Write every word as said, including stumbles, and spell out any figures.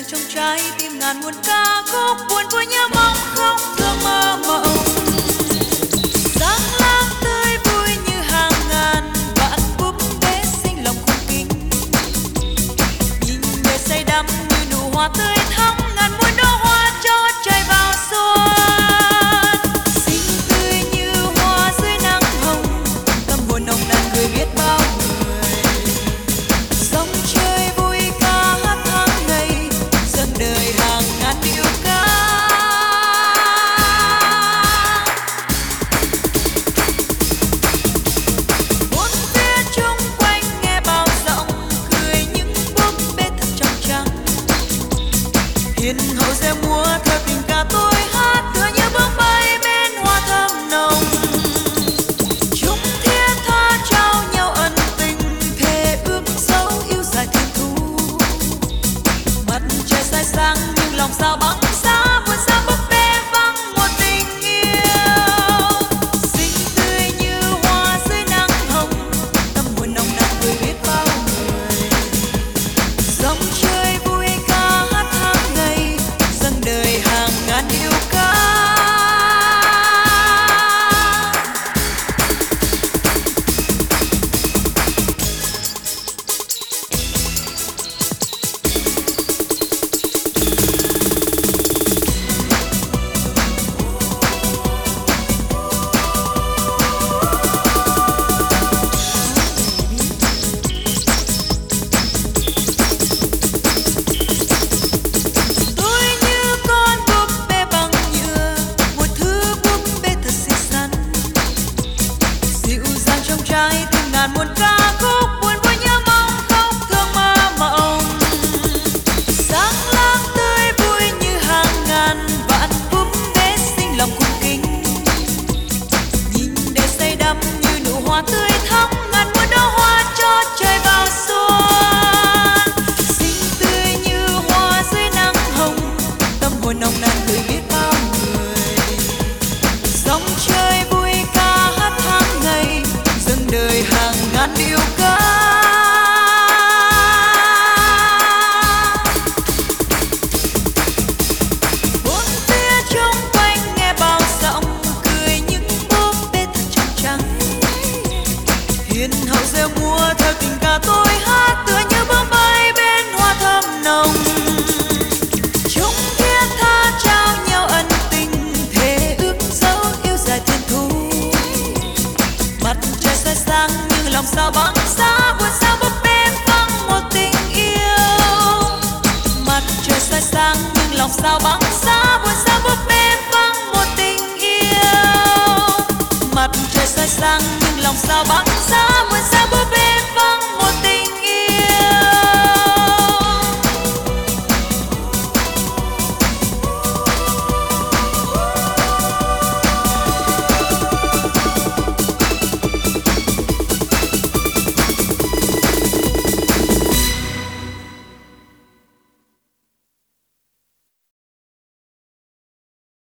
trong trái tim ngàn muôn ca khúc buồn vui nhớ mong không thương mơ mộng. Sáng lang tươi vui như hàng ngàn vạn búp bê xinh lòng cung kính, nhìn người say đắm như nụ hoa tươi thắm ngàn muôn đóa hoa cho trời vào xuân. Xinh tươi như hoa dưới nắng hồng, tâm hồn nồng nàn người biết bao người. Sông chơi vui ca hát tháng ngày, dâng đời hàng ngàn điệu ca. Bốn phía chung quanh nghe bao giọng cười những búp bê thật trong trắng. Hiền hậu reo múa theo tình ca tôi hát tựa như bướm bay bên hoa thơm nồng. Chúng thiết tha trao nhau ân tình, thề ước dấu yêu dài thiên thu. Mặt trời soi sáng nhưng lòng sao băng giá, buồn sao búp bê vắng một tình yêu. Xinh tươi như hoa dưới nắng hồng, tâm hồn nồng nàn người biết bao người. Dòng chơi vui ca hát tháng ngày, dâng đời hàng ngàn điệu ca. Tôi như con búp bê bằng nhựa, một thứ búp bê thật xinh xắn, dịu dàng trong trái tim ngàn muôn ca khúc buồn vui nhớ mong không thương mơ mộng. Sáng lang tươi vui như hàng ngàn vạn búp bê xinh lòng cung kính, nhìn đời say đắm như nụ hoa tươi thắm ngàn muôn đóa hoa cho trời vào xuân. Xinh tươi như hoa dưới nắng hồng, tâm hồn nồng nàn người biết bao người. Dòng chơi vui ca hát tháng ngày, dâng đời hàng ngàn điệu ca. Bốn phía chung quanh nghe bao giọng cười những búp bê thật trong trắng. Hiền hậu reo múa theo tình ca tôi hát tựa như bướm bay bên hoa thơm nồng. Chúng thiết tha trao nhau ân tình, thề ước dấu yêu dài thiên thu. Mặt trời soi sáng nhưng lòng sao băng giá, buồn sao búp bê vắng một tình yêu. Mặt trời soi sáng nhưng lòng sao băng